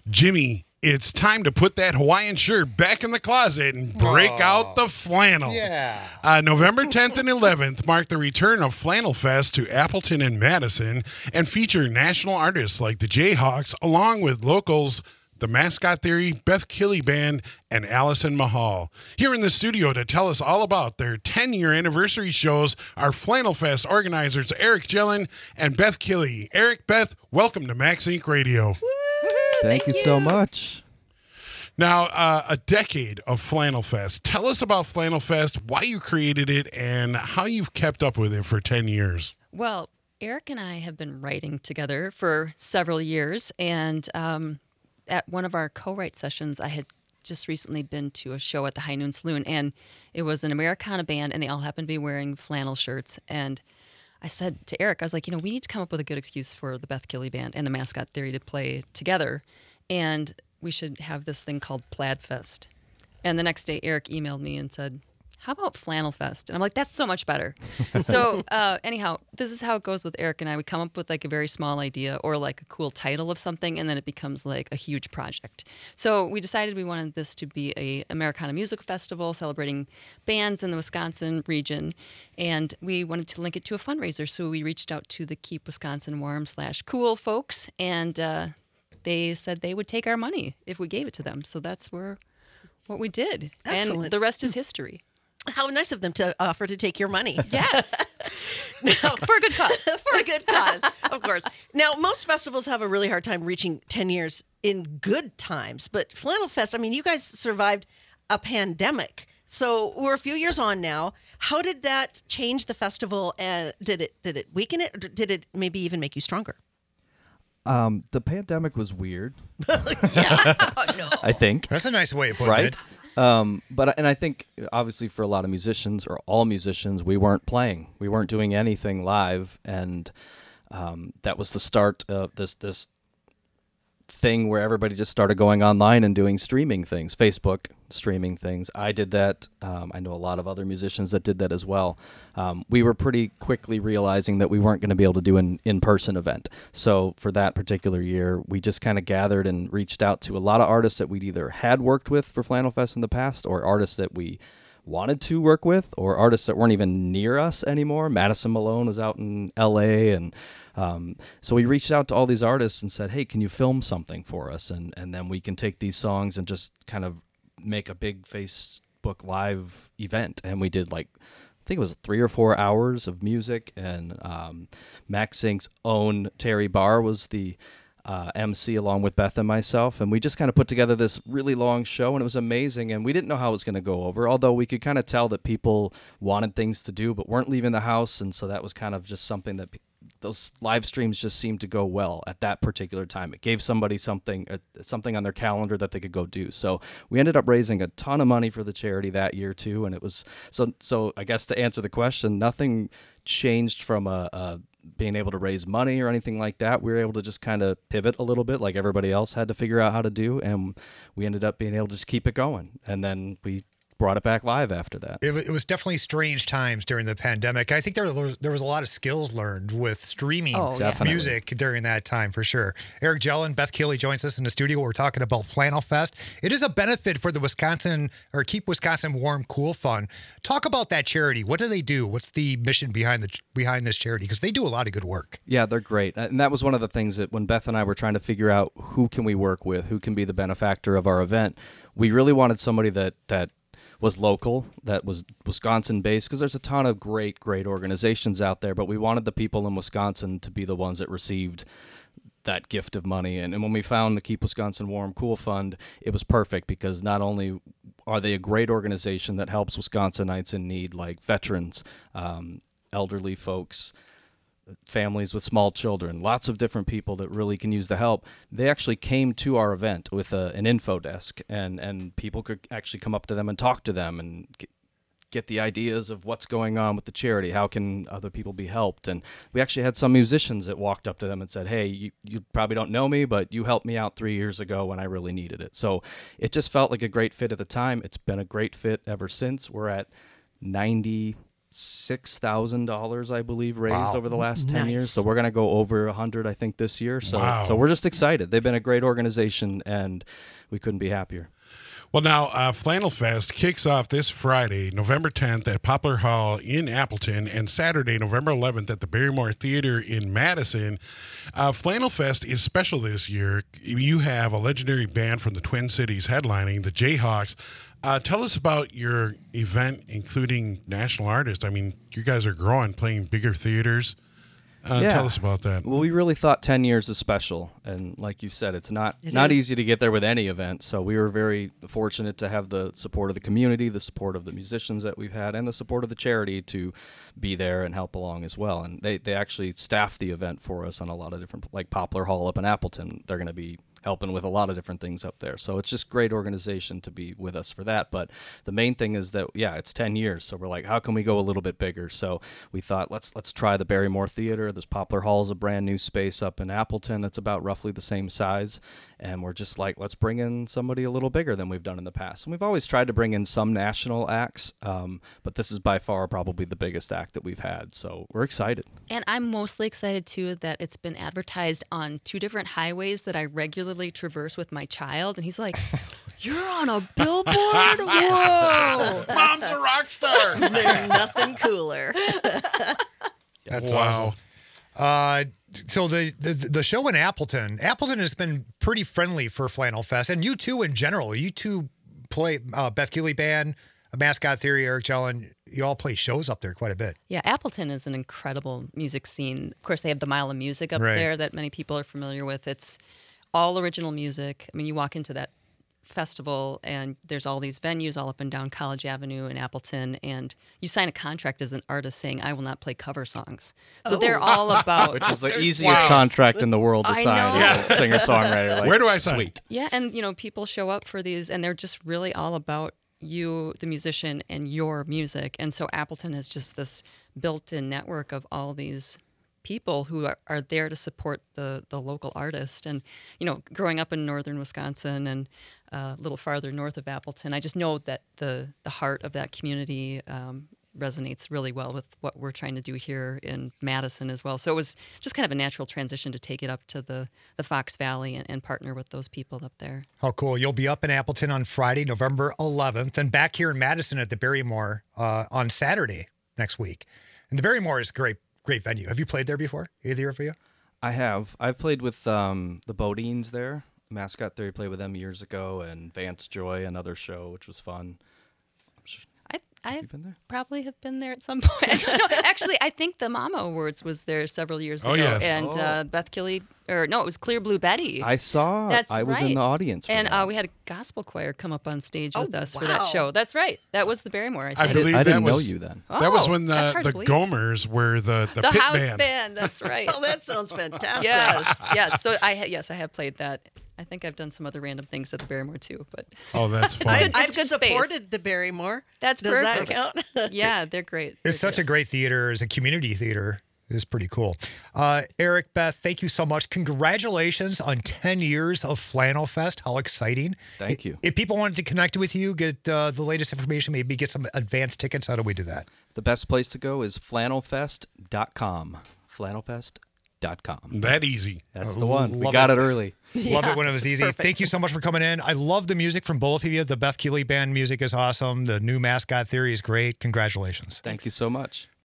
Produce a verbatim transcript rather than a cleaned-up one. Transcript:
Jimmy, it's time to put that Hawaiian shirt back in the closet and break Oh. out the flannel. Yeah. Uh, November tenth and eleventh mark the return of Flannel Fest to Appleton and Madison and feature national artists like the Jayhawks along with locals The Mascot Theory, Beth Killey Band, and Allison Mahal. Here in the studio to tell us all about their ten-year anniversary shows are Flannel Fest organizers Eric Gillen and Beth Killey. Eric, Beth, welcome to Max Inc Radio. Thank, Thank you, you so much. Now, uh, a decade of Flannel Fest. Tell us about Flannel Fest, why you created it, and how you've kept up with it for ten years. Well, Eric and I have been writing together for several years, and um, at one of our co-write sessions, I had just recently been to a show at the High Noon Saloon, and it was an Americana band, and they all happened to be wearing flannel shirts. And I said to Eric, I was like, you know, we need to come up with a good excuse for the Beth Killey Band and the Mascot Theory to play together, and we should have this thing called Plaid Fest. And the next day, Eric emailed me and said, how about Flannel Fest? And I'm like, that's so much better. so uh, anyhow, this is how it goes with Eric and I. We come up with like a very small idea or like a cool title of something, and then it becomes like a huge project. So we decided we wanted this to be a Americana music festival celebrating bands in the Wisconsin region, and we wanted to link it to a fundraiser. So we reached out to the Keep Wisconsin Warm slash Cool folks, and uh, they said they would take our money if we gave it to them. So that's where what we did. Excellent. And the rest is history. How nice of them to offer to take your money. Yes. Now, for a good cause. For a good cause, of course. Now, most festivals have a really hard time reaching ten years in good times, but Flannel Fest, I mean, you guys survived a pandemic. So we're a few years on now. How did that change the festival, and did it did it weaken it, or did it maybe even make you stronger? Um, the pandemic was weird. yeah. Oh, no. I think. That's a nice way of putting right? it. Um, but and I think obviously for a lot of musicians or all musicians, we weren't playing, we weren't doing anything live, and um, that was the start of this this thing where everybody just started going online and doing streaming things, Facebook streaming things. I did that. Um, I know a lot of other musicians that did that as well. Um, we were pretty quickly realizing that we weren't going to be able to do an in-person event. So for that particular year, we just kind of gathered and reached out to a lot of artists that we'd either had worked with for Flannel Fest in the past, or artists that we wanted to work with, or artists that weren't even near us anymore. Madison Malone was out in L A, and um, so we reached out to all these artists and said, hey, can you film something for us? And and then we can take these songs and just kind of make a big Facebook Live event. And we did like, I think it was three or four hours of music, and um, Max Incorporated's own Terry Barr was the Uh, M C along with Beth and myself, and we just kind of put together this really long show, and it was amazing, and we didn't know how it was going to go over, although we could kind of tell that people wanted things to do but weren't leaving the house, and so that was kind of just something that pe- those live streams just seemed to go well at that particular time. It gave somebody something uh, something on their calendar that they could go do. So we ended up raising a ton of money for the charity that year too, and it was so so I guess to answer the question, nothing changed from a, a being able to raise money or anything like that. We were able to just kind of pivot a little bit like everybody else had to figure out how to do, and we ended up being able to just keep it going, and then we brought it back live after that. It, it was definitely strange times during the pandemic. I think there was, there was a lot of skills learned with streaming Oh, yeah. Definitely. music during that time, for sure. Eric Gillen, Beth Killey joins us in the studio. We're talking about Flannel Fest. It is a benefit for the Wisconsin, or Keep Wisconsin Warm Cool Fund. Talk about that charity. What do they do? What's the mission behind the behind this charity? Because they do a lot of good work. Yeah, they're great. And that was one of the things that when Beth and I were trying to figure out who can we work with, who can be the benefactor of our event, we really wanted somebody that that was local, that was Wisconsin-based, because there's a ton of great, great organizations out there, but we wanted the people in Wisconsin to be the ones that received that gift of money. And, and when we found the Keep Wisconsin Warm Cool Fund, it was perfect, because not only are they a great organization that helps Wisconsinites in need, like veterans, um, elderly folks, families with small children, lots of different people that really can use the help. They actually came to our event with a, an info desk, and, and people could actually come up to them and talk to them and get, get the ideas of what's going on with the charity. How can other people be helped? And we actually had some musicians that walked up to them and said, hey, you, you probably don't know me, but you helped me out three years ago when I really needed it. So it just felt like a great fit at the time. It's been a great fit ever since. We're at ninety six thousand dollars, I believe, raised Wow. over the last ten years. Nice. So we're going to go over one hundred, I think, this year. So, Wow. so we're just excited. They've been a great organization, and we couldn't be happier. Well, now, uh, Flannel Fest kicks off this Friday, November tenth at Poplar Hall in Appleton, and Saturday, November eleventh at the Barrymore Theater in Madison. Uh, Flannel Fest is special this year. You have a legendary band from the Twin Cities headlining, the Jayhawks. Uh, tell us about your event, including national artists. I mean, you guys are growing, playing bigger theaters. Uh, Yeah. Tell us about that. Well, we really thought ten years is special, and like you said, it's not It not is. easy to get there with any event. So we were very fortunate to have the support of the community, the support of the musicians that we've had, and the support of the charity to be there and help along as well. And they they actually staffed the event for us on a lot of different, like Poplar Hall up in Appleton. They're going to be helping with a lot of different things up there. So it's just great organization to be with us for that. But the main thing is that, yeah, it's ten years. So we're like, how can we go a little bit bigger? So we thought, let's let's try the Barrymore Theater. This Poplar Hall is a brand new space up in Appleton that's about roughly the same size. And we're just like, let's bring in somebody a little bigger than we've done in the past. And we've always tried to bring in some national acts, um, but this is by far probably the biggest act that we've had. So we're excited. And I'm mostly excited too that it's been advertised on two different highways that I regularly traverse with my child. And he's like, "You're on a billboard? Whoa!" Mom's a rock star. There's nothing cooler. That's Wow. awesome. Uh, so the, the the show in Appleton, Appleton has been pretty friendly for Flannel Fest, and you two in general. You two play uh, Beth Keeley Band, Mascot Theory, Eric Jellin. You all play shows up there quite a bit. Yeah, Appleton is an incredible music scene. Of course, they have the Mile of Music up Right. there that many people are familiar with. It's all original music. I mean, you walk into that festival and there's all these venues all up and down College Avenue in Appleton, and you sign a contract as an artist saying, "I will not play cover songs." So they're all about Which is the They're easiest wow. contract in the world to I sign know. as a singer-songwriter. Like, Where do I sign? Sweet. Yeah, and you know, people show up for these and they're just really all about you, the musician, and your music. And so Appleton has just this built-in network of all these people who are, are there to support the the local artist. And you know, growing up in northern Wisconsin and uh, a little farther north of Appleton, I just know that the the heart of that community um, resonates really well with what we're trying to do here in Madison as well. So it was just kind of a natural transition to take it up to the the Fox Valley and, and partner with those people up there. How cool. You'll be up in Appleton on Friday, November eleventh, and back here in Madison at the Barrymore uh, on Saturday next week. And the Barrymore is a great, great venue. Have you played there before, either of you? I have. I've played with um, the Bodines there. Mascot Theory played with them years ago, and Vance Joy, another show, which was fun. I I you been there? probably have been there at some point. I don't know. Actually, I think the Mama Awards was there several years Oh, ago, yes. and Oh. uh, Beth Keeley, or no, it was Clear Blue Betty. I saw. That's I was right. in the audience. For and that. uh, we had a gospel choir come up on stage Oh, with us for wow. that show. That's right. That was the Barrymore. I I think. I, did, believe I that didn't know was- you then. That was Oh, when that's the, hard to the believe. Gomers were the, the, the pit house band. band. That's right. Oh, that sounds fantastic. yes, yes. So I ha- yes, I have played that. I think I've done some other random things at the Barrymore too, but Oh, that's It's fun. good. I've a good space. supported the Barrymore. that's Does perfect. that count? Yeah, they're great. It's such a great theater. It's a community theater. It's pretty cool. Uh, Eric, Beth, thank you so much. Congratulations on ten years of Flannel Fest. How exciting. Thank I- you. If people wanted to connect with you, get uh, the latest information, maybe get some advance tickets, how do we do that? The best place to go is flannel fest dot com. flannel fest dot com. That easy. That's the one. We Love got it. it early. Love it when it was it's easy. perfect. Thank you so much for coming in. I love the music from both of you. The Beth Keeley Band music is awesome. The new Mascot Theory is great. Congratulations. Thank you so much.